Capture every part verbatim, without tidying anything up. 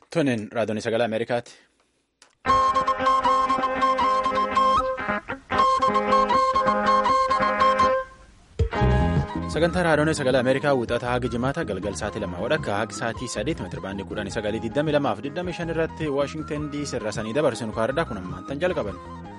Tunin raadiyoon sagalee Ameerikaati. Sagantaa raadiyoon sagalee Ameerikaa wixataa haga jimaata galgal sa'aatii lama wadhakka haga sa'aatii sadeet meetirabaandii kudhanii sagalii digdamii lamaa fi digdamii shan irratti Waashingtan D C irraa sanii dabarsinu kaardhaa kun ammaan tan jalqaban.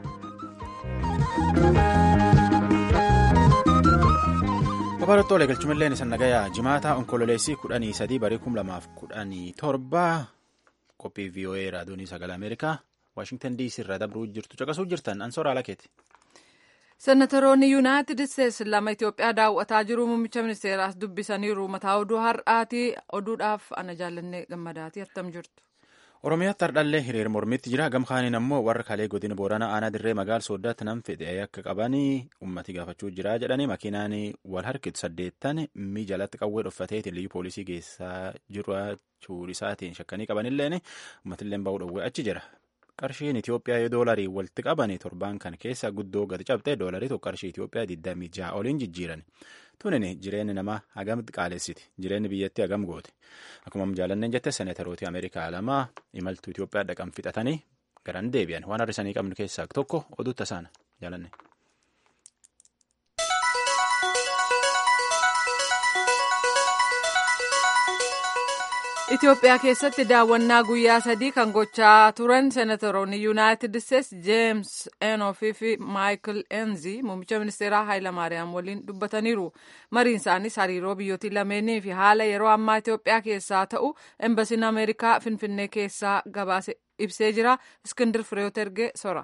Babalattoota galchumillee isan nagayaa jimaata onkololeessii kudhanii sadii barii kum lamaaf kudhanii torba qophii V O A raadiyoon sagalee Ameerikaa Waashingtan D C irraa dabruu jirtu caqasuu jirtan ansoora alakeeti. Senatoroonni Yuunaayitid Isteetsi lama Itoophiyaa daawwataa jiru muummicha ministeeraas dubbisaniiru mataa oduu har'aati oduudhaaf ana jaallannee gammadaati attam jirtu. Oromiyaatti hardhallee hiriira mormitti jira gamkaaniin ammoo warra kalee godina Booranaa aanaa dirree magaal sooddaatti nam fedhe akka qabanii ummati gaafachuu jira jedhanii makiinaan wal harkitu saddeettan mii jalatti qawwee dhoffateetiin liyyuu poolisii geessaa jiraachuu isaatiin shakkanii qabanilleen ummatillee ba'uu dhowwee achi jira. Qarshiin Itoophiyaa yoo doolarii walitti qabanii torban kan keessa guddoo gadi cabxee doolarii tokko qarshii Itoophiyaa digdamii ja'a oliin jijjiiran. Tunini jireenya namaa hagam qaalessiti. Jireenyi biyyattii hagam goote. Akkuma jaallanneen jette seneetarooti Ameerikaa lama imaltuu Itoophiyaa dhaqan fixatanii garan deebi'an. Waan har'isanii qabnu keessaa tokko oduu tasaana jaallanne. Itoophiyaa keessatti daawwannaa guyyaa sadii kan gochaa turan senatoroonni Yuunaayitid Isteetsi Jeems Enofii fi Maayikil Enzi muummicha ministeeraa Hayilamaariyaam waliin dubbataniiru. Mariin isaanis hariiroo biyyootii lameenii fi haala yeroo ammaa Itoophiyaa keessaa ta'u embasiin Ameerikaa Finfinnee keessaa gabaase ibsee jira. Iskindir Fireewoot ergee sora.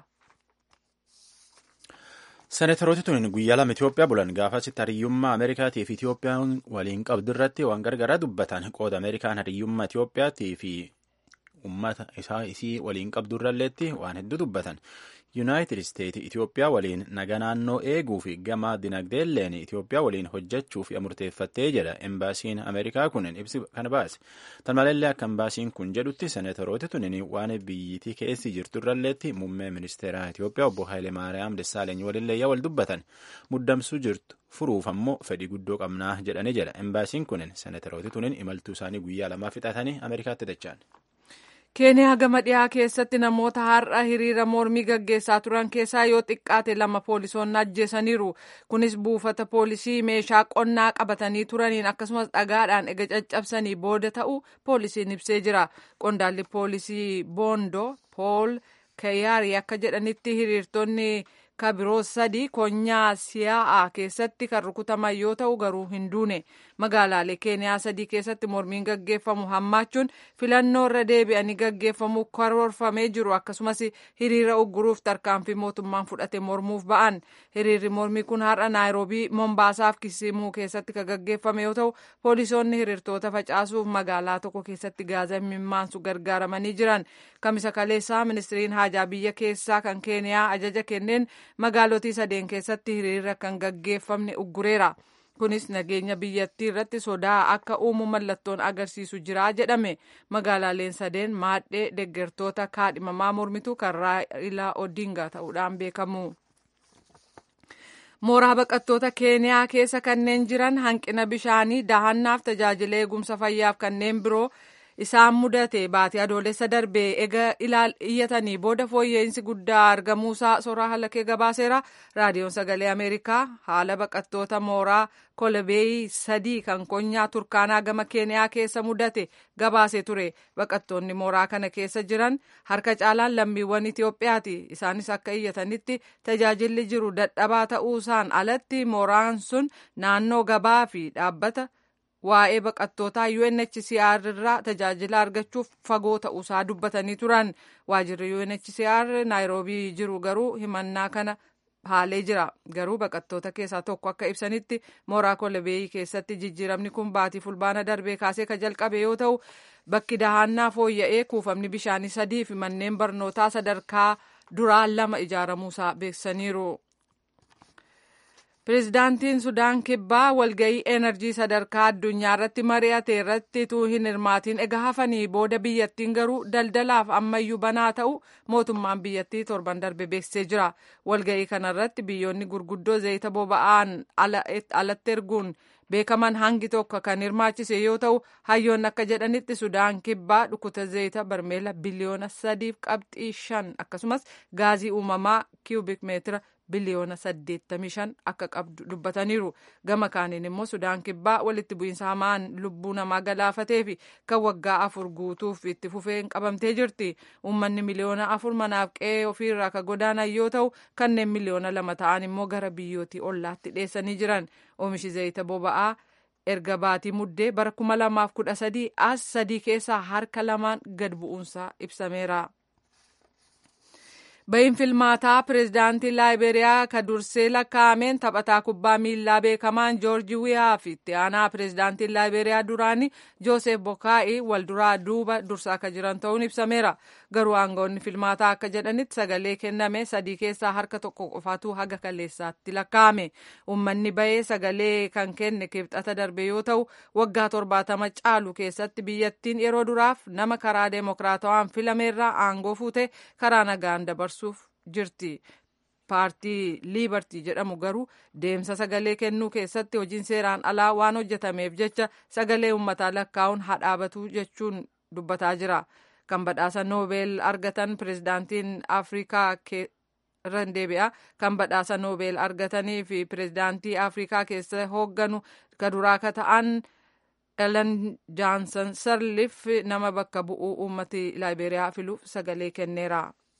Seneetarooti tun guyyaa lama Itoophiyaa bulan gaafasitti hariyyummaa Ameerikaatii fi Itoophiyaan waliin qabdu irratti waan gargaaraa dubbatan qooda Ameerikaan hariyyummaa Itoophiyaatii fi uummata isaa isii waliin qabdu irralleetti waan hedduu dubbatan. Yuunaayitid Isteetsi Itoophiyaa waliin naga naannoo eeguu fi gama dinagdeelleen Itoophiyaa waliin hojjechuuf murteeffattee jedha embaasiin Ameerikaa kun ibsi kana baase. Tan malallee akka embaasiin kun jedhutti seneetarooti tunin waan biyyittii keessi jirtu irralleetti muummee ministeeraa Itoophiyaa obbo Hayilemaariyaam Dessaaleeny walillee wal dubbatan muddamsuu jirtu furuuf ammoo fedhii guddoo qabnaa jedhanii jedha. Embaasiin kun seneetarooti tunin imaltuu isaanii guyyaa lamaa fixatanii Ameerikaatti dachaan. Keeniyaa gama dhiyaa keessatti namoota har'a hiriira mormii gaggeessaa turan keessaa yoo xiqqaate lama poolisoonni ajjeesaniiru. Kunis buufata poolisii meeshaa qonnaa qabatanii turaniin akkasumas dhagaadhaan ega caccabsanii booda ta'uu poolisiin ibsee jira. Qondaalli poolisii Boondoo Pool Kayaarii akka jedhanitti hiriirtonni kabiroo sadii konyaa siyaa'aa keessatti kan rukutaman yoo ta'u garuu hin duune. Magaalaalee Keeniyaa sadii keessatti mormiin gaggeeffamu hammaachuun filannoo irra deebi'anii gaggeeffamu karoorfamee jiru akkasumas hiriira ugguruuf tarkaanfii mootummaan fudhate mormuuf ba'an. Hiriirri mormii kun har'a Naayiroobii, Mombaasaaf Kisimuu keessatti kan gaggeeffame yoo ta'u poolisoonni hiriirtoota facaasuuf magaalaa tokko keessatti gaaza mimmaansu gargaaramanii jiran. Kamisa kaleessaa ministiriin haajaa biyya keessaa kan Keeniyaa ajaja kenneen magaalotii sadeen keessatti hiriira kan gaggeeffamne uggureera. Kunis nageenya biyyattii irratti sodaa akka uumu mallattoon agarsiisu jira jedhame. Magaalaaleen sadeen maadhee deeggartoota kaadhimamaa mormitu kan Raayilaa Odingaa ta'uudhaan beekamu. Mooraa baqattoota Keeniyaa keessa kanneen jiran hanqina bishaanii, dahannaaf tajaajila eegumsa fayyaaf kanneen biroo isaan mudate baatii adoolessa darbee ega iyyatanii booda fooyya'insi guddaa argamuusaa soraa halakee gabaaseera. Raadiyoon sagalee Ameerikaa haala baqattoota mooraa Kolobeeyi sadii kan konyaa Turkaanaa gama Keeniyaa keessa mudate gabaasee ture. Baqattoonni mooraa kana keessa jiran harka caalaan lammiiwwan Itoophiyaati. Isaanis akka iyyatanitti tajaajilli jiru dadhabaa ta'uusaan alatti mooraan sun naannoo gabaa fi dhaabbata waa'ee baqattootaa U N H C R irraa tajaajila argachuuf fagoo ta'uusaa dubbatanii turan. Waajirri U N H C R Naayiroobii jiru garuu himannaa kana haalee jira. Garuu baqattoota keessaa tokko akka ibsanitti mooraa Kolobeeyi keessatti jijjiiramni kun baatii fulbaana darbee kaasee kan jalqabe yoo ta'u bakki dahannaa fooyya'ee kuufamni bishaanii sadii fi manneen barnootaa sadarkaa duraa lama ijaaramuusaa beeksisaniiru. Pireezidaantiin Sudaan Kibbaa walga'ii enerjii sadarkaa addunyaa irratti mari'ate irratti utuu hin hirmaatiin egaa hafanii booda biyyattiin garuu daldalaaf ammayyuu banaa ta'u mootummaan biyyattii torban darbe beeksisee jira. Walga'ii kanarratti biyyoonni gurguddoo zayita boba'aan alatti erguun beekaman hangi tokko kan hirmaachise yoo ta'u hayyoonni akka jedhanitti Sudaan Kibbaa dhukkuta zayita barmeela biliyoona sadiif qabxii shan akkasumas gaazii uumamaa kiubik meetira biliyoona saddeettamii shan akka qabdu dubbataniiru. Gama kaaniin immoo Sudaan Kibbaa walitti bu'iinsa hamaan lubbuu namaa galaafatee fi kan waggaa afur guutuuf itti fufeen qabamtee jirti. Uummanni miliyoona afur manaaf qe'ee ofiirraa kan godaanan yoo ta'u kanneen miliyoona lama ta'an immoo gara biyyootii ollaatti dheessanii jiran. Oomishi zayita boba'aa erga baatii muddee bara kuma lamaaf kudha sadii as sadii keessaa harka lamaan gad bu'uunsaa ibsameera. Bayin filmaataa pireezidaantii Laayiberiyaa ka dursee lakkaa'ameen taphataa kubbaa miilaa beekamaan Joorji Wiyaa fi itti aanaa pireezidaantii Laayiberiyaa duraanii Joosef Bokaa'ii wal duraa duuba dursaa akka jiran ta'uun ibsameera. Garuu aangawoonni filmaataa akka jedhanitti sagalee kenname sadii keessaa harka tokko qofaatu haga kaleessaatti lakkaa'ame. Uummanni bahee sagalee kan kenne kibxata darbe yoo ta'u waggaa torbaatama caalu keessatti biyyattiin yeroo duraaf nama karaa deemokiraatawaan filameerraa aangoo fuute karaa nagaan dabarsuuf jirti. Paartii Liibartii jedhamu garuu deemsa sagalee kennuu keessatti hojiin seeraan alaa waan hojjetameef jecha sagalee uummataa lakkaa'uun hadhaabatu jechuun dubbataa jira. Kan badhaasa Noobeel argatan pireezidaantiin Afrikaa irraan deebi'a. Kan badhaasa Noobeel argatanii fi pireezidaantii Afrikaa keessa hoogganu ka duraa ka ta'an Ellen Johnson Sirleef nama bakka bu'uu uummati Laayiberiyaa filuuf sagalee kenneera.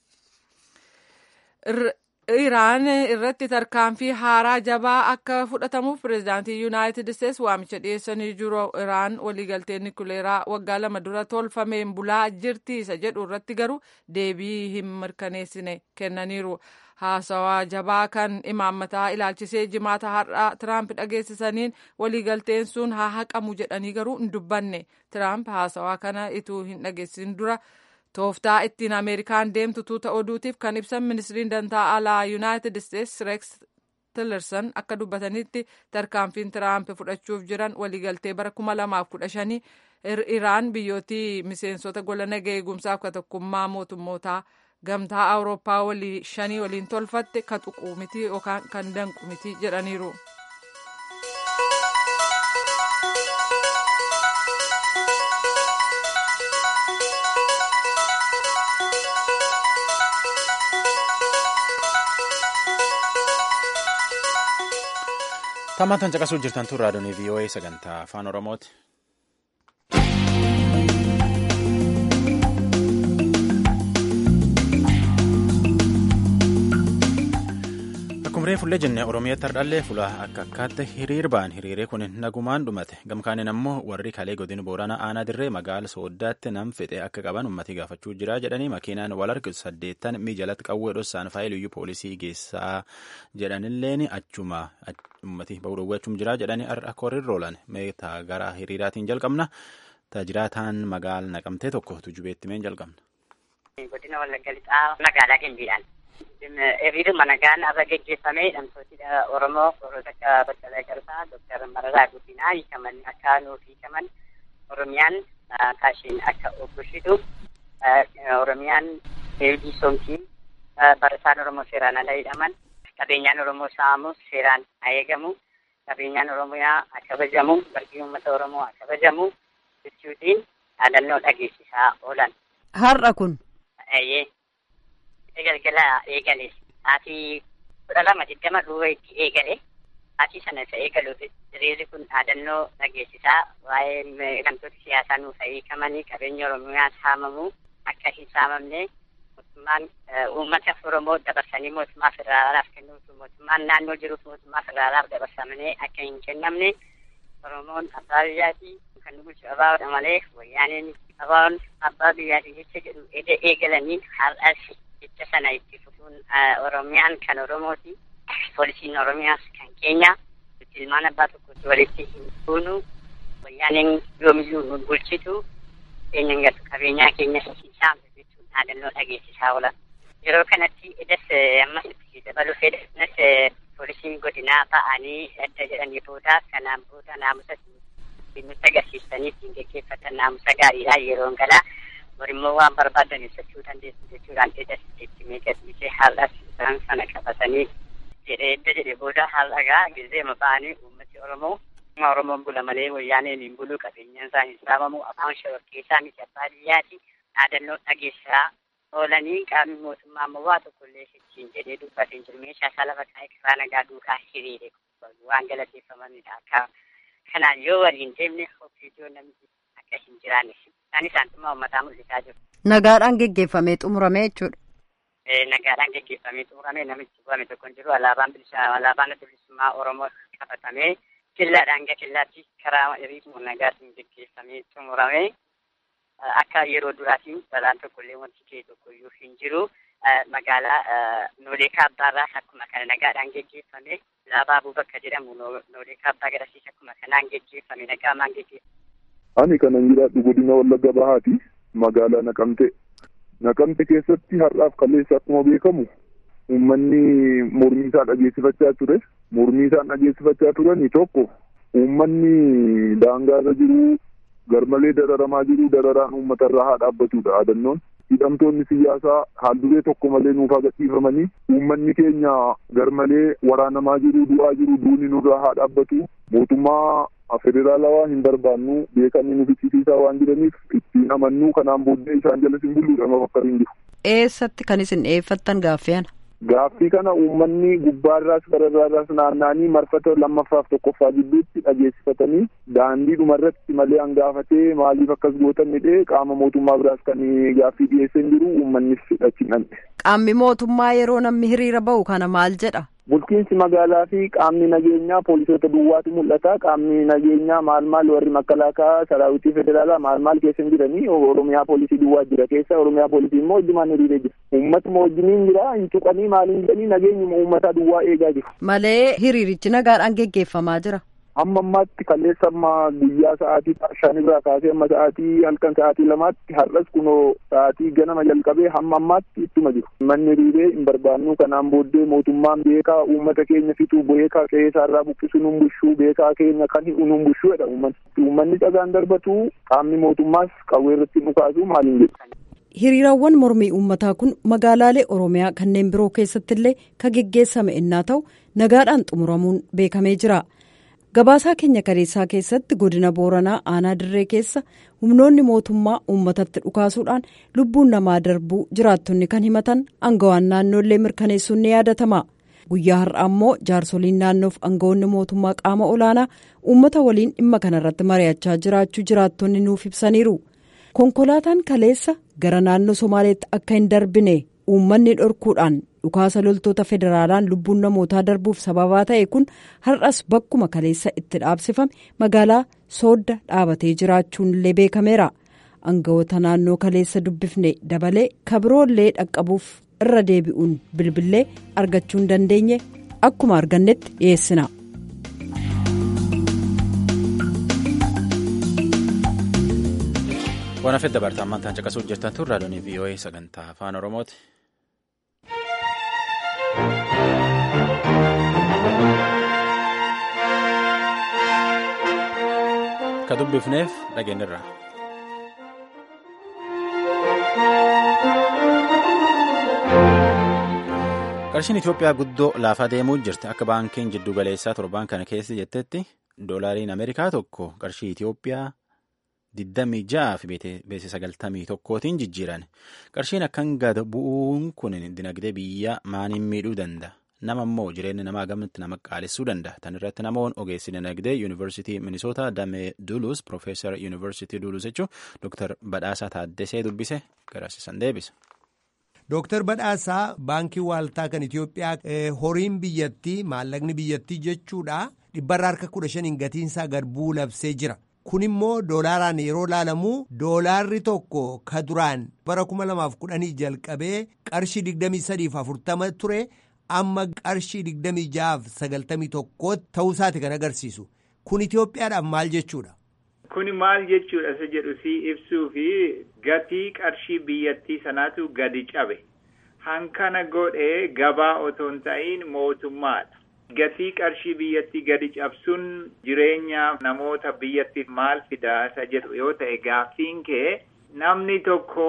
Iraan irratti tarkaanfii haaraa jabaa akka fudhatamuuf pireezidaantii Yuunaayitid Isteets waamicha dhiyeessanii jiru. Iraan waliigaltee nikuleeraa waggaa lama dura tolfameen bulaa jirti isa jedhu irratti garuu deebii hin mirkaneessine kennaniiru. Haasawaa jabaa kan imaammataa ilaalchisee jimaata har'aa Tiraamp dhageessisaniin waliigalteen sun haa haqamu jedhanii garuu hin dubbanne. Tiraamp haasawaa kana ituu hin dhageessisin dura tooftaa ittiin Ameerikaan deemtu tuuta oduutiif kan ibsan ministiriin dantaa alaa Yuunaayitid Isteets Rex Tillerson akka dubbatanitti tarkaanfiin Tiraamp fudhachuuf jiran waliigaltee bara kuma lamaaf kudha shanii Iraan biyyootii miseensota gola nagaa eegumsaaf ka tokkummaa mootummootaa gamtaa Awurooppaa walii shanii waliin tolfatte ka tuquu miti yookaan kan danqu miti jedhaniiru. Tammaantan caqasuu jirtan tun raadiyoon V O A sagantaa afaan Oromooti. Akkuma reefullee jenne Oromiyaatti hardhallee fuula akka akkaatti hiriir ba'an hiriiree kun nagumaan dhumate. Gamkaaniin ammoo warri kalee godina Booranaa aanaa dirree magaala Sooddaatti nam fixe akka qaban uummatii gaafachuu jira jedhanii makiinaan wal harkisu saddeettan mijalatti qawwee dhossaan faayiluyyuu poolisii geessaa jedhanilleen achuma uummatii bahuu dhowwachuun jira jedhanii har'a kooriin roolan meetaa gara hiriiraatiin jalqabna. Taajiraataan magaala naqamtee tokko tujubeetti meen jalqabna. Godina Wallagga Lixaa magaalaa Gimbiidhaan. Hiriiruma nagaan irra gaggeeffamee hidhamtoota Oromoo warroota akka Baqqalaa Garbaa, Dooktar Mararaa Guddinaa hiikaman akka nuuf hiikaman Oromiyaan kaashiin akka obboshitu Oromiyaan Deebii Soomtii barataan Oromoo seeraan ala hidhaman qabeenyaan Oromoo saamus seeraan haa eegamu qabeenyaan Oromiyaa akka kabajamu bargii uummata Oromoo akka kabajamu jechuutiin dhaadannoo dhageessisaa oolan. Har'a kun. Eeyyee. Galgala eegale ati kudha lama digdama duuba itti eegale ati sana isa eegaluuf hiriirri kun dhaadannoo dhageessisaa waa'ee hidhamtoota siyaasaa nuuf hiikamanii qabeenya Oromiyaa saamamu akka hin saamamne mootummaan uummata Oromoo dabarsanii mootummaa federaalaaf kennuuf mootummaan naannoo jiruuf mootummaa federaalaaf dabarsamanii akka hin kennamne Oromoon abbaa biyyaatii kan bulchu abbaadha malee wayyaaneen abbaan abbaa biyyaatii jecha jedhu eegalanii har'as jecha sana itti fufuun Oromiyaan kan Oromooti. Poolisiin Oromiyaas kan keenya. Ilmaan abbaa tokkotti walitti hin buunu. Wayyaaneen yoomiyyuu nu bulchitu. Keenyan gatu qabeenyaa keenya saamtu jechuun dhaadannoo dhageessisaa oolan. Yeroo kanatti edas ammas itti dabaluu fedhanas poolisiin godinaa ba'anii adda jedhanii booda kanaan booda naamusa nutti agarsiistanii ittiin geggeeffatan naamusa gaariidha yeroon galaa borimmoo waan barbaadan ibsachuu dandeessu jechuudhaan edda sitti gadhiisee haalas isaan sana qabatanii jedhee edda jedhe booda haalagaa gizeema ba'anii uummati Oromoo Uma Oromoon bula malee wayyaaneen hin bulu qabeenyaan isaanii saamamu afaan shororkeessaa miti abbaa biyyaati dhaadannoo dhageessaa oolanii qaamni mootummaa ammoo waa tokkollee ittiin jedhee dubbateen jiru meeshaa isaa lafa kaa'ee karaa nagaa duukaa hiriire waan galateeffamanidha akka kanaan yoo waliin deemne ofiituu namni akka hin jiraanne isaan isaantummaa uummataa mul'isaa jiru. Nagaadhaan geggeeffamee xumurame jechuudha. Nagaadhaan geggeeffamee xumurame namichi bu'ame tokko hin jiru alaabaan bilisummaa alaabaan bilisummaa Oromoo qabatamee killaadhaan gara killaatti karaa hiriiruu nagaatiin geggeeffamee xumurame. Akka yeroo duraatiin balaan tokkollee wanti ta'e tokkoyyuu hin jiru. Magaalaa Noolee Kaabbaarraa akkuma kana nagaadhaan geggeeffame. Laabaa bakka jedhamu Noolee Kaabbaa garasiis akkuma kanaan geggeeffame nagaamaan geggeeffame. Ani kanan jiraadhu godina Wallagga Bahaati magaalaa Naqamtee. Naqamtee keessatti har'aaf kaleessa akkuma beekamu uummanni mormii isaa dhageessifachaa ture. Mormii isaan dhageessifachaa turani tokko uummanni daangaarra jiru. Garmalee dararamaa jiru dararaan uummata irraa haa dhaabbatudha yaadannoon hidhamtoonni siyaasaa haal duree tokko malee nuuf haa gadhiifamanii uummanni keenya garmalee waraanamaa jiru du'aa jiru duuni nurraa haa dhaabbatu mootummaa federaalawaa hin barbaannu beekamni nu fichisiisaa waan jiraniif ittiin amannuu kanaan booddee isaan jala hin bulluudha nama fakkaatu hin jiru. Eessatti kan isin dhiyeeffattan gaaffiyana? Gaaffii kana uummanni gubbaarraas gararraas naanna'anii marfata lammaffaaf tokkoffaa gidduutti dhageessifatanii daandii dhumarratti malee hangaafatee maaliif akkas gootan jedhee qaama mootummaa biraas kan gaaffii dhiyeessee jiru uummannis achi dhandhe. Qaamni mootummaa yeroo namni hiriira ba'u kana maal jedha? Bulchiinsi magaalaa fi qaamni nageenyaa poolisoota duwwaatu mul'ata. Qaamni nageenyaa maal maal warri makkalaakaa saraawitii federaalaa maal maal keessa jiranii Oromiyaa poolisii duwwaa jira keessa Oromiyaa poolisii immoo wajjumaan hiriiree jira. Uummatuma wajjiniin jira hin tuqanii maaliin jedhanii nageenyuma uummataa duwwaa eegaa jiru. Malee hiriirichi nagaadhaan geggeeffamaa jira. Amma ammaatti kaleessa amma guyyaa sa'aatii shan irraa kaasee amma sa'aatii halkan sa'aatii lamaatti har'as kunoo sa'aatii ganama jalqabee hamma ammaatti ittuma jiru. Manni hiriiree hin barbaannu kanaan booddee mootummaan beekaa uummata keenya fituu beekaa qe'ee isaarraa buqqisu nun bushuu beekaa keenya kan hi'u nun bushuudha uummanni. Uummanni dhagaan darbatu qaamni mootummaas qawwee irratti dhukaasu maaliin jedhu. Hiriirawwan mormii uummataa kun magaalaalee Oromiyaa kanneen biroo keessatti illee kan geggeessame innaa ta'u nagaadhaan xumuramuun beekamee jira. Gabaasaa keenya kaleessaa keessatti godina Booranaa aanaa dirree keessa humnoonni mootummaa uummatatti dhukaasuudhaan lubbuun namaa darbuu jiraattonni kan himatan aangawaan naannoollee mirkaneessuun ni yaadatama. Guyyaa har'aa immoo jaarsoliin naannoof aangawoonni mootummaa qaama olaanaa uummata waliin dhimma kanarratti mari'achaa jiraachuu jiraattonni nuuf ibsaniiru. Konkolaataan kaleessa gara naannoo Somaaleetti akka hin darbine uummanni dhorkuudhaan dhukaasa loltoota federaalaan lubbuun namootaa darbuuf sababaa ta'e kun har'as bakkuma kaleessa itti dhaabsifame magaalaa soodda dhaabatee jiraachuun illee beekameera. Aangawoota naannoo kaleessa dubbifne dabalee kabiroollee dhaqqabuuf irra deebi'uun bilbilee argachuu hin dandeenye akkuma argannetti dhiyeessina. Waan afeet dabartaa ammantaan caqasuu hojjetan tun raadiyoon V O A sagantaa afaan Oromooti. Ka dubbifneef dhageenyirra. Qarshiin Itoophiyaa guddoo laafaa deemuu jirti. Akka baankiin jiddu galeessaa torbaan kana keessa jettetti doolaariin Ameerikaa tokko qarshii Itoophiyaa digdamii ja'a fi beeksisa sagaltamii tokkootiin jijjiiran. Qarshiin akkan gad bu'uun kun dinagdee biyya maaniin miidhuu danda'a. Nama immoo jireenya namaa gamatti nama qaalessuu danda'a. Tan irratti namoonni ogeessi dinagdee yuunivarsiitii Minisoota Damee Duluus Profeesar yuunivarsiitii Duluus jechuun Dooktar Badhaasaa Taaddesee dubbise garasiisan deebisa. Dooktar Badhaasaa baankii waaltaa kan Itoophiyaa horiin biyyattii maallaqni biyyattii jechuudha dhibbarraa harka kudha shaniin gatiinsaa gad bu'uu labsee jira. Kun immoo doolaaraan yeroo laalamu doolaarri tokko ka duraan bara kuma lamaaf kudhanii jalqabee qarshii digdamii sadiif afurtama ture. Amma qarshii digdamii ja'aaf sagaltamii tokkootti ta'uusaati kan agarsiisu. Kun Itoophiyaadhaaf maal jechuudha? Kun maal jechuudha isa jedhu si ibsuu fi gatii qarshii biyyattii sanaatu gadi cabe. Hankana godhee gabaa otoo hin ta'iin mootummaadha. Gatii qarshii biyyattii gadi cabsuun jireenya namoota biyyattiif maal fidaa isa jedhu yoo ta'e gaaffiin kee namni tokko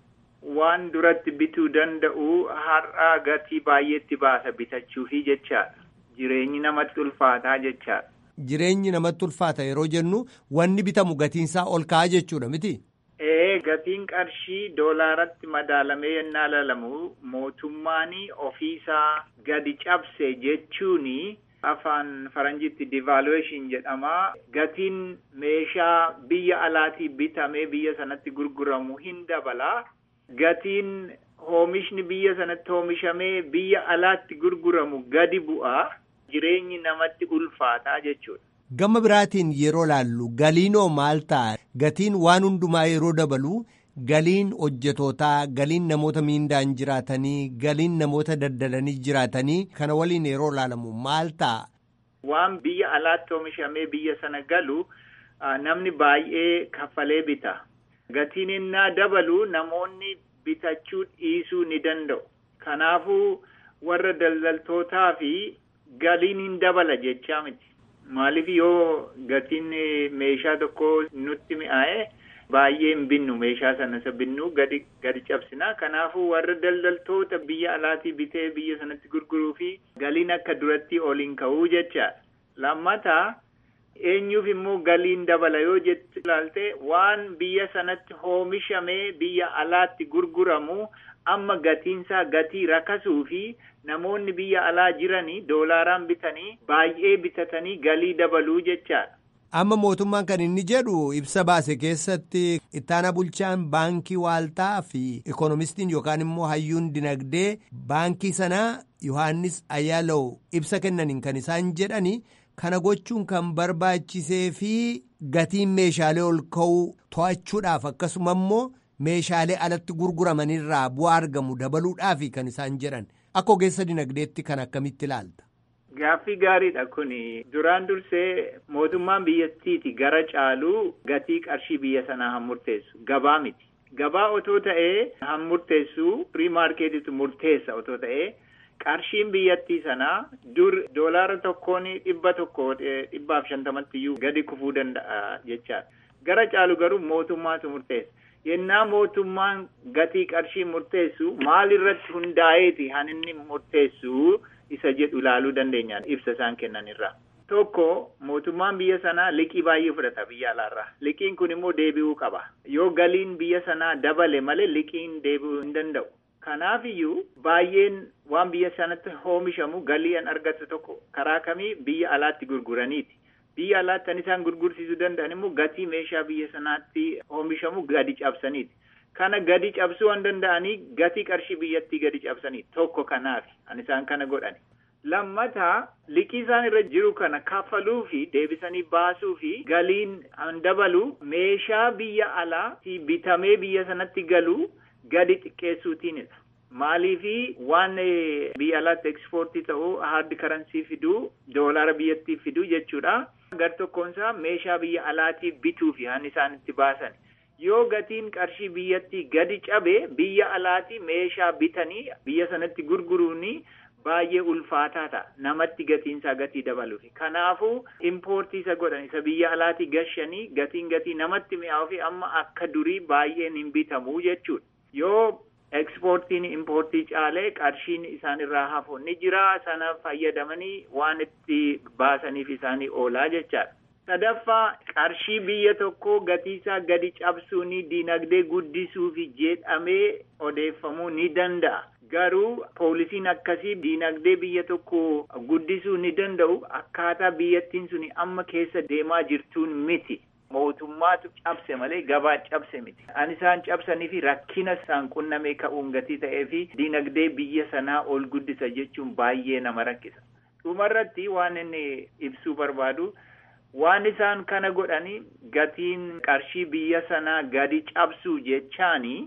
waan duratti bituu danda'u har'a gatii baay'eetti baasa bitachuufi jechaadha. Jireenyi namatti ulfaataa jechaadha. Jireenyi namatti ulfaata yeroo jennu wanni bitamu gatiinsaa ol ka'a jechuudha miti? Ee gatiin qarshii doolaaratti madaalamee yennaa lalamu mootummaan ofiisaa gadi cabse jechuuni afaan faranjiitti devaluation jedhama. Gatiin meeshaa biyya alaatii bitamee biyya sanatti gurguramu hin dabala. Gatiin oomishni biyya sanatti oomishamee biyya alaatti gurguramu gadi bu'a. Jireenyi namatti ulfaataa jechuudha. Gama biraatiin yeroo laallu galiinoo maal ta'a? Gatiin waan hundumaa yeroo dabalu galiin hojjetootaa, galiin namoota miindaan jiraatanii, galiin namoota daddalanii jiraatanii kana waliin yeroo laalamu maal ta'a? Waan biyya alaatti oomishamee biyya sana galu namni baay'ee kaffalee bita. Gatiin innaa dabalu namoonni bitachuu dhiisuu ni danda'u. Kanaafuu warra daldaltootaa fi galiin hin dabala jechaa miti. Maaliif yoo gatiin meeshaa tokko nutti mi'aaye baay'ee hin binnu meeshaa sana isa binnu gadi gadi cabsina. Kanaafuu warra daldaltoota biyya alaatii bitee biyya sanatti gurguruu fi galiin akka duratti oliin ka'uu jechaadha. Lammataa eenyuuf immoo galiin dabala yoo jettu ilaalte waan biyya sanatti oomishamee biyya alaatti gurguramu amma gatiinsaa gatii rakasuu fi namoonni biyya alaa jiranii doolaaraan bitanii baay'ee bitatanii galii dabaluu jechaadha. Amma mootummaan kan inni jedhu ibsa baase keessatti ittaana bulchaan baankii waaltaa fi ikoonomistiin yookaan immoo hayyuun dinagdee baankii sanaa Yohaannis Ayyaalaw ibsa kennaniin kan isaan jedhani kana gochuun kan barbaachisee fi gatiin meeshaalee ol ka'uu to'achuudhaaf akkasuma immoo meeshaalee alatti gurguramanirraa bu'aa argamu dabaluudhaaf kan isaan jedhan. Akka ogeessa dinagdeetti kan akkamitti ilaalta? Gaaffii gaariidha kuni. Duraan dursee mootummaan biyyattiiti gara caalu gatii qarshii biyya sanaa han murteessu. Gabaa miti. Gabaa otoo ta'ee han murteessu firii maarkeetitu murteessa otoo ta'ee qarshiin biyyattii sanaa dur doolaara tokkoon dhibba tokko dhibbaaf shantamatti iyyuu gadi kufuu danda'a jechaadha. Gara caalu garuu mootummaatu murteessa. Yennaa mootummaan gatii qarshii murteessu maal irratti hundaa'eeti han inni murteessu isa jedhu ilaaluu dandeenyaan ibsa isaan kennan irraa. Tokko mootummaan biyya sanaa liqii baay'ee fudhata biyya alaarraa. Liqiin kun immoo deebi'uu qaba. Yoo galiin biyya sanaa dabale malee liqiin deebi'uu hin danda'u. Kanaaf iyyuu baay'een waan biyya sanatti oomishamu galii an argatu tokko karaa kamii biyya alaatti gurguraniiti. Biyya alaatti isaan gurgursiisuu danda'an immoo gatii meeshaa biyya sanaatti oomishamu gadi cabsaniiti. Kana gadi cabsuu waan danda'anii gatii qarshii biyyattii gadi cabsanii tokko kanaaf an isaan kana godhani. Lammataa liqii isaan irra jiru kana kaffaluu fi deebisanii baasuu fi galiin an dabalu meeshaa biyya alaatti bitamee biyya sanatti galu gadi xiqqeessuutiinidha. Maaliifi waan biyya alaatti ekspoortii ta'uu hard currency fiduu doolaara biyyattii fiduu jechuudha. Gar tokkoonsaa meeshaa biyya alaatii bituu fi han isaan itti baasan. Yoo gatiin qarshii biyyattii gadi cabe biyya alaatii meeshaa bitanii biyya sanatti gurguruuni baay'ee ulfaataa ta'a. Namatti gatiinsaa gatii dabaluufi. Kanaafuu impoortii isa godhan isa biyya alaatii gashanii gatiin gatii namatti mi'aawuu fi amma akka durii baay'een hin bitamuu jechuudha. Yoo ekspoortiin impoortii caalee qarshiin isaan irraa hafu ni jira sana fayyadamanii waan itti baasaniif isaanii oolaa jechaadha. Sadaffaa qarshii biyya tokkoo gatiisaa gadi cabsuu ni dinagdee guddisuu fi jedhamee odeeffamuu ni danda'a. Garuu poolisiin akkasii dinagdee biyya tokkoo guddisuu ni danda'u akkaataa biyyattiin suni amma keessa deemaa jirtuun miti. Mootummaatu cabse malee gabaa cabse miti. An isaan cabsanii fi rakkina isaan qunnamee ka'uun gatii ta'ee fi dinagdee biyya sanaa ol guddisa jechuun baay'ee nama rakkisa. Dhumarratti waan inni ibsuu barbaadu waan isaan kana godhanii gatiin qarshii biyya sanaa gadi cabsuu jechaanii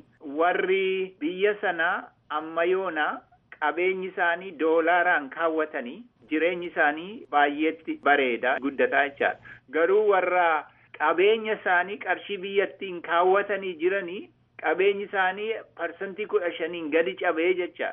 warri biyya sanaa amma yoona qabeenyi isaanii doolaaraan kaawwatanii jireenyi isaanii baay'eetti bareeda guddataa jechaadha. Garuu warra qabeenya isaanii qarshii biyyattiin kaawwatanii jiranii qabeenyi isaanii parsantii kudha shaniin gadi cabee jechaadha.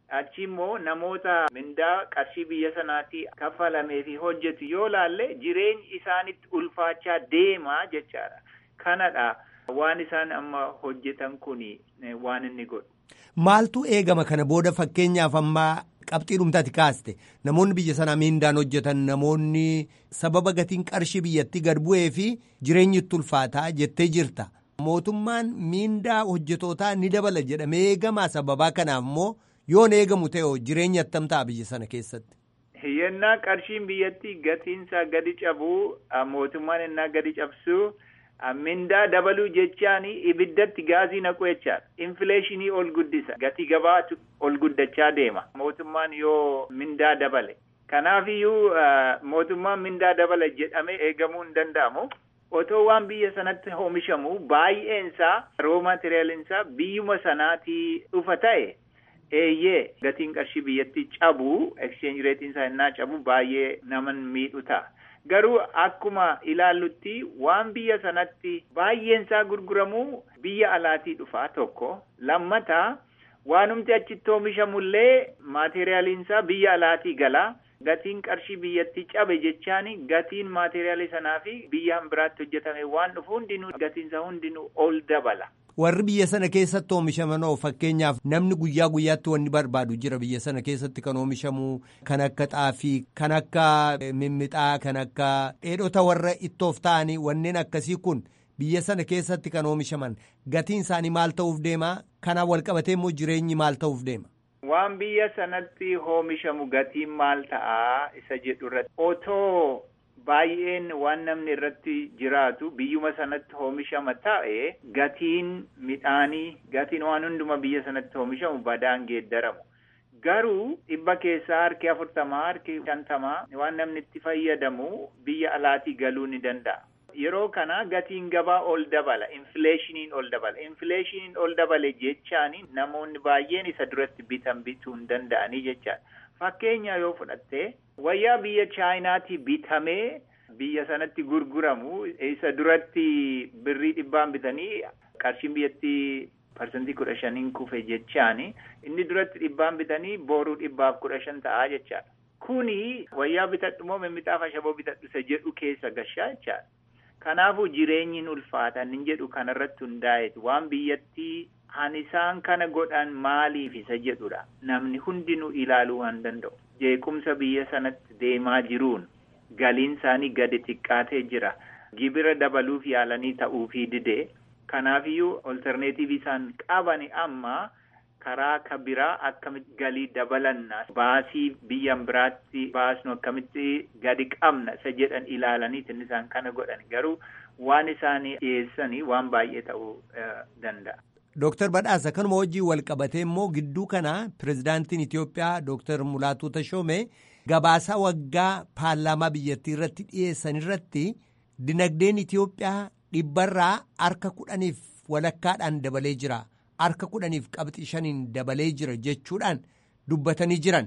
achi immoo namoota mindaa qarshii biyya sanaatii kaffalamee fi hojjetu yoo laalle jireenyi isaanitti ulfaachaa deemaa jechaadha. Kanadha waan isaan amma hojjetan kuni waan inni godhu. Maaltu eegama kana booda fakkeenyaaf ammaa qabxii dhumtaati kaaste namoonni biyya sanaa miindaan hojjetan namoonni sababa gatiin qarshii biyyatti gad bu'ee fi jireenyi itti ulfaataa jettee jirta. Mootummaan miindaa hojjetootaa ni dabala jedhamee eegamaa sababaa kanaaf immoo yoon eegamu ta'e jireenya attam ta'a biyya sana keessatti. Yennaa qarshiin biyyatti gatiinsaa gadi cabuu mootummaan yennaa gadi cabsuu mindaa dabaluu jechaani ibiddatti gaazii naqu jechaadha. Infileeshinii ol guddisa. Gatii gabaatu ol guddachaa deema. Mootummaan yoo mindaa dabale. Kanaafiyyuu mootummaan mindaa dabale jedhamee eegamuu hin danda'amu. Otoo waan biyya sanatti oomishamu baay'eensaa roo maateriyaaliinsaa biyyuma sanaatii dhufa ta'e eeyyee gatiin qarshii biyyatti cabu exchange rateeinsaa yennaa cabu baay'ee naman miidhu ta'a. Garuu akkuma ilaallutti waan biyya sanatti baay'eensaa gurguramu biyya alaatii dhufaa tokko. Lammataa waanumti achitti oomishamullee maateriyaaliinsaa biyya alaatii galaa. Gatiin qarshii biyyatti cabe jechaani gatiin maateriyaalii sanaa fi biyya biraatti hojjetame waan dhufu hundinuu gatiinsaa hundinuu ol dabala. Warri biyya sana keessatti oomishaman oo fakkeenyaaf namni guyyaa guyyaatti wanni barbaadu jira biyya sana keessatti kan oomishamu kan akka xaafii, kan akka mimmixaa, kan akka dheedhota warra ittoof ta'anii wanneen akkasii kun biyya sana keessatti kan oomishaman gatiin isaanii maal ta'uuf deema? Kanaan wal qabatee immoo jireenyi maal ta'uuf deema? Waan biyya sanatti oomishamu gatiin maal ta'a isa jedhu irratti otoo baay'een waan namni irratti jiraatu biyyuma sanatti oomishama ta'e gatiin midhaanii gatiin waan hunduma biyya sanatti oomishamu badaan geeddaramu. Garuu dhibba keessaa harki afurtamaa harki shantamaa waan namni itti fayyadamu biyya alaatii galuu ni danda'a. Yeroo kana gatiin gabaa ol dabala, infleeshiniin ol dabala. Infleeshiniin ol dabale jechaani namoonni baay'een isa duratti bitan bituu hin danda'anii jechaadha. Fakkeenya yoo fudhatte wayyaa biyya Chaayinaatii bitamee biyya sanatti gurguramu isa duratti birrii dhibbaan bitanii qarshiin biyyatti parsantii kudha shaniin kufe jechaani inni duratti dhibbaan bitanii booruu dhibbaaf kudha shan ta'aa jechaadha. Kuni wayyaa bitadhu moo mimmixaa ashaboo bitadhu isa jedhu keessa gashaa jechaadha. Kanaafuu jireenyi ulfaatan hin jedhu kanarratti hundaa'etu waan biyyatti han isaan kana godhan maaliif isa jedhudha. Namni hundinuu ilaaluu waan danda'u. Jeequmsa biyya sanatti deemaa jiruun galiin isaanii gadi xiqqaatee jira. Gibira dabaluuf yaalanii ta'uufii didee. Kanaafiyyuu olterneetiivii isaan qabani amma karaa kabiraa akkamitti galii dabalanna baasii biyyan biraatti baasnu akkamitti gadi qabna isa jedhan ilaalaniit inni isaan kana godhan garuu waan isaanii dhiyeessanii waan baay'ee ta'uu danda'a. Dooktar Badhaasa kanuma wajjin wal qabatee immoo gidduu kana pirezidaantiin Itoophiyaa Dooktar Mulaatuu Tashoomee gabaasa waggaa paarlaamaa biyyattii irratti dhiyeessan irratti dinagdeen Itoophiyaa dhibbarraa harka kudhaniif walakkaadhaan dabalee jira. Harka kudhaniif qabxii shaniin dabalee jira jechuudhaan dubbatanii jiran.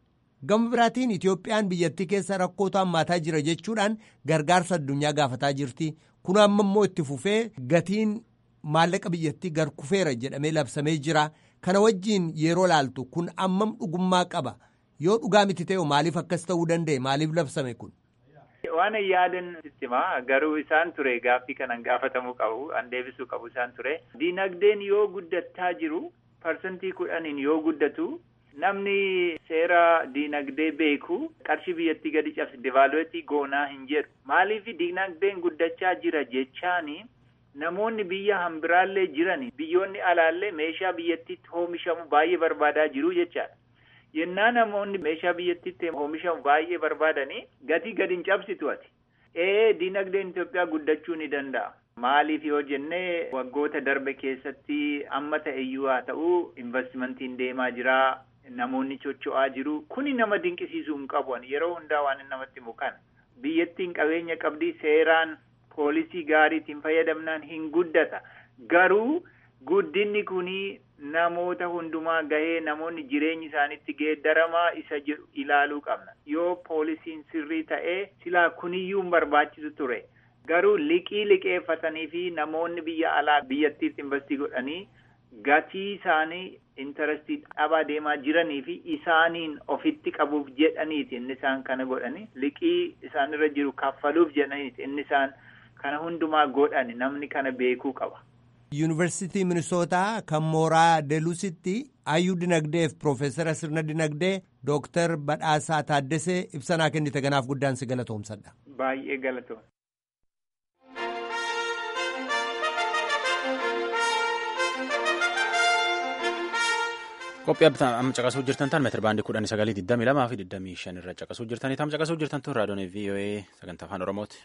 Gama biraatiin Itoophiyaan biyyattii keessa rakkootu hammaataa jira jechuudhaan gargaarsa addunyaa gaafataa jirti. Kun amma immoo itti fufee gatiin maallaqa biyyattii gad kufeera jedhamee labsamee jira. Kana wajjiin yeroo laaltu kun ammam dhugummaa qaba? Yoo dhugaa miti ta'e maaliif akkas ta'uu danda'e? Maaliif labsame kun? Waan yaadan sistimaa garuu isaan ture gaaffii kanan gaafatamuu qabu an deebisuu qabu isaan ture. Dinagdeen yoo guddataa jiru parsantii kudhaniin yoo guddatu namni seera dinagdee beeku qarshii biyyattii gadi cabse devaluetii goonaa hin jedhu. Maaliif dinagdeen guddachaa jira jechaani namoonni biyya hambiraallee jiran biyyoonni alaallee meeshaa biyyattiitti oomishamu baay'ee barbaadaa jiru jechaadha. Yennaa namoonni meeshaa biyyattiitti oomishamu baay'ee barbaadanii gatii gadi hin cabsitu ati. Ee dinagdeen Itoophiyaa guddachuu ni danda'a. Maaliif yoo jennee waggoota darbe keessatti amma ta'eyyuu haa ta'u investimentiin deemaa jira namoonni chocho'aa jiru kuni nama dinqisiisuu hin qabu yeroo hundaa waan namatti mukan biyyattiin qabeenya qabdii seeraan poolisii gaariitiin fayyadamnaan hin guddata garuu guddinni kuni namoota hundumaa gahee namoonni jireenyi isaanitti geeddaramaa isa jedhu ilaaluu qabna. Yoo poolisiin sirrii ta'ee silaa kuniyyuu hin barbaachisu ture. Garuu liqii liqeeffatanii fi namoonni biyya alaa biyyattiitti investii godhanii gatii isaanii intarestii dhabaa deemaa jiranii fi isaaniin ofitti qabuuf jedhaniiti inni isaan kana godhani. Liqii isaanirra jiru kaffaluuf jedhaniiti inni isaan kana hundumaa godhani. Namni kana beekuu qaba. Yuunivarsiitii Minisootaa kan mooraa Delusitti hayyuu dinagdeef Piroofeesara sirna dinagdee Dooktar Badhaasaa Taaddesee ibsanaa kennite ganaaf guddaan si galatoomsadha. Baay'ee galatoom. Qophii amma caqasuu jirtan tan meetira baandii kudhanii sagalii digdamii lamaa fi digdamii shan irra caqasuu jirtanii tam caqasuu jirtan tun raadiyoon V O A sagantaa afaan Oromooti.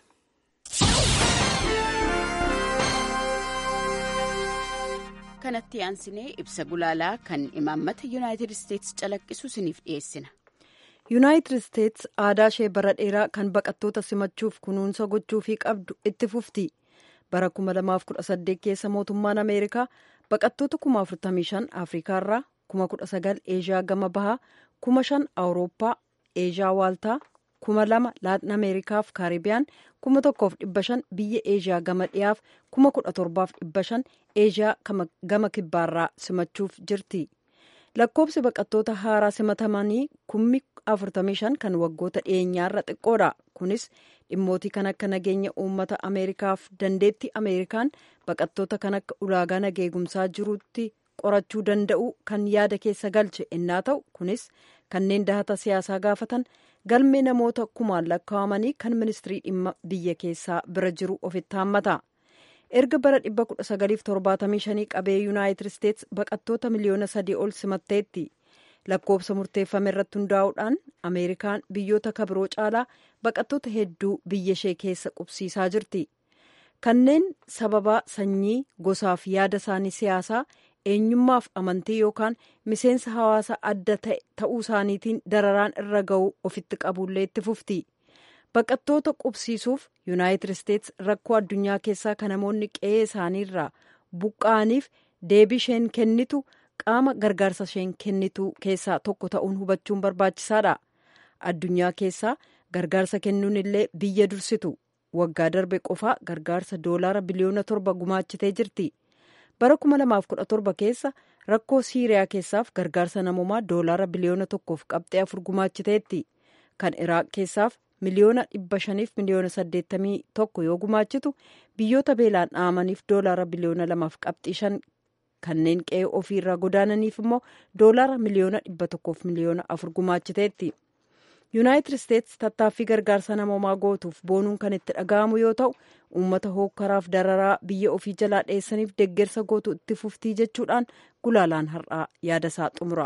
Kanatti aansinee ibsa gulaalaa kan imaammata Yuunaayitid Isteetsi calaqqisu isiniif dhiyeessina. Yuunaayitid Isteetsi aadaa ishee bara dheeraa kan baqattoota simachuuf kunuunsa gochuufii qabdu itti fufti. Bara kuma lamaaf kudha saddeet keessa mootummaan Ameerikaa baqattoota kuma afurtamii shan Afriikaarraa, kuma kudha sagal Eeshiyaa gama bahaa, kuma shan Awurooppaa, Eeshiyaa waaltaa, kuma lama Laatin Ameerikaaf Kaaribiyaan, kuma tokkoof dhibba shan biyya Eeshiyaa gama dhiyaaf, kuma kudha torbaaf dhibba shan Eeshiyaa gama kibbaarraa simachuuf jirti. Lakkoobsi baqattoota haaraa simatamanii kummi afurtamii shan kan waggoota dhiyeenyaarra xiqqoodha. Kunis dhimmootii kan akka nageenya uummata Ameerikaaf dandeetti Ameerikaan baqattoota kan akka ulaagaa nageegumsaa jirutti qorachuu danda'u kan yaada keessa galche innaa ta'u, kunis kanneen dahata siyaasaa gaafatan galmee namoota kumaan lakkaa'amanii kan ministirii dhimma biyya keessaa bira jiru ofitti haammata. Erga bara dhibba kudha sagaliif torbaatamii shanii qabee Yuunaayitid Isteetsi baqattoota miliyoona sadii ol simatteetti. Lakkoobsa murteeffame irratti hundaa'uudhaan Ameerikaan biyyoota kabiroo caalaa baqattoota hedduu biyya ishee keessa qubsiisaa jirti. Kanneen sababa sanyii, gosaaf yaada isaanii siyaasaa, eenyummaaf amantii yookaan miseensa hawaasa adda ta'e ta'uu isaaniitiin dararaan irra ga'u ofitti qabuullee itti fufti. Baqattoota qubsiisuuf Yuunaayitid Isteetsi rakkoo addunyaa keessaa kan namoonni qe'ee isaaniirraa buqqa'aniif deebii isheen kennitu qaama gargaarsa isheen kennitu keessaa tokko ta'uun hubachuun barbaachisaadha. Addunyaa keessaa gargaarsa kennuun illee biyya dursitu. Waggaa darbe qofaa gargaarsa doolaara biliyoona torba gumaachitee jirti. Bara kuma lamaaf kudha torba keessa rakkoo Siiriyaa keessaaf gargaarsa namoomaa doolaara biliyoona tokkoof qabxee afur gumaachiteetti. Kan Iraaq keessaaf miliyoona dhibba shaniif miliyoona saddeettamii tokko yoo gumaachitu biyyoota beelaan dhaamaniif doolaara biliyoona lamaaf qabxii shan kanneen qe'ee ofiirraa godaananiif immoo doolaara miliyoona dhibba tokkoof miliyoona afur gumaachiteetti. Yuunaayitid Isteetsi tattaaffii gargaarsa namoomaa gootuuf boonuun kan itti dhaga'amu yoo ta'u, uummata hookkaraaf dararaa biyya ofii jalaa dheessaniif deeggarsa gootu itti fuftii jechuudhaan gulaalaan har'aa yaadasaa xumura.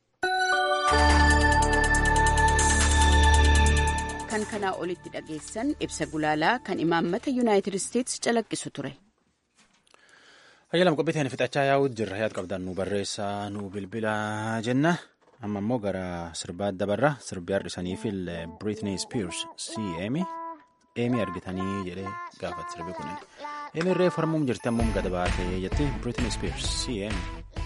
Kan kanaa olitti dhageessan ibsa gulaalaa kan imaammata Yuunaayitid Isteetsi calaqqisu ture. Fayyalam qophiiteen fixachaa yaa'uutu jirra. Yaad qabdan nu barreessaa nu bilbilaa jenna. Amma immoo gara sirbaa dabarra. Sirbi har'isaniif Britney Spears C M Amy argitanii jedhee gaafate sirbi kun. Amy irree formuun jirti ammoo gad baatee jetti Britney Spears C M.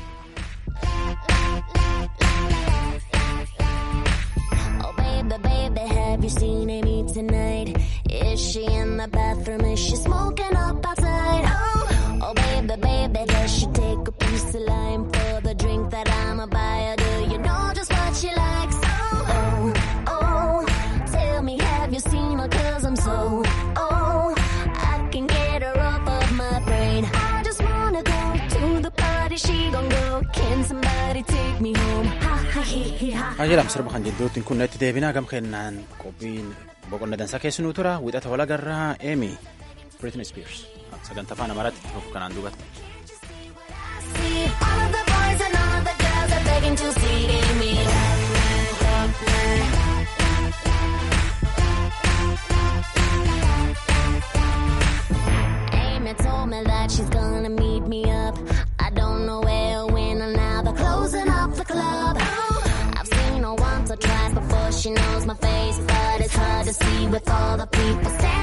Have you seen Amy tonight? Is she in the bathroom? Is she smoking up outside? Oh, oh baby, baby, does she take a piece of lime for the drink that I'ma buy her? Do you know just what she likes? Oh, oh, oh, tell me, have you seen her? 'Cause I'm so, oh, I can get her off of my brain. I just wanna go to the party, she gon' go. Can somebody take me home? Ha, ha, he, he, ha. Ajaa'ibaa sirba kan jedhuutti kun itti deebinaa gam kennaan qophiin boqonnaa dansaa keessanuu tura wixata walagarraa Amy Britney Spears sagantaa afaan Amaaraatti dhufu kanaan duubatti. Amy told me that she's gonna meet me up. I don't know where or when, or now they're closing up the club. I've seen her once or twice before she knows my face, but it's hard to see with all the people saying.